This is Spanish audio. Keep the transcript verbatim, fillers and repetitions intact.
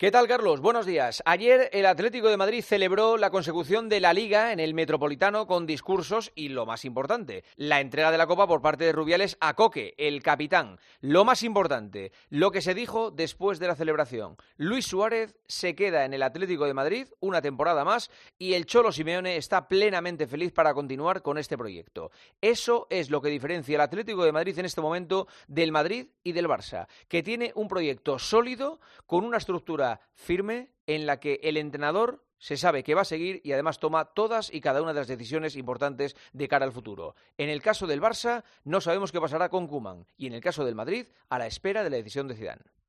¿Qué tal, Carlos? Buenos días. Ayer el Atlético de Madrid celebró la consecución de la Liga en el Metropolitano con discursos y, lo más importante, la entrega de la Copa por parte de Rubiales a Coque, el capitán. Lo más importante, lo que se dijo después de la celebración. Luis Suárez se queda en el Atlético de Madrid una temporada más y el Cholo Simeone está plenamente feliz para continuar con este proyecto. Eso es lo que diferencia el Atlético de Madrid en este momento del Madrid y del Barça, que tiene un proyecto sólido con una estructura firme en la que el entrenador se sabe que va a seguir y además toma todas y cada una de las decisiones importantes de cara al futuro. En el caso del Barça no sabemos qué pasará con Koeman y en el caso del Madrid a la espera de la decisión de Zidane.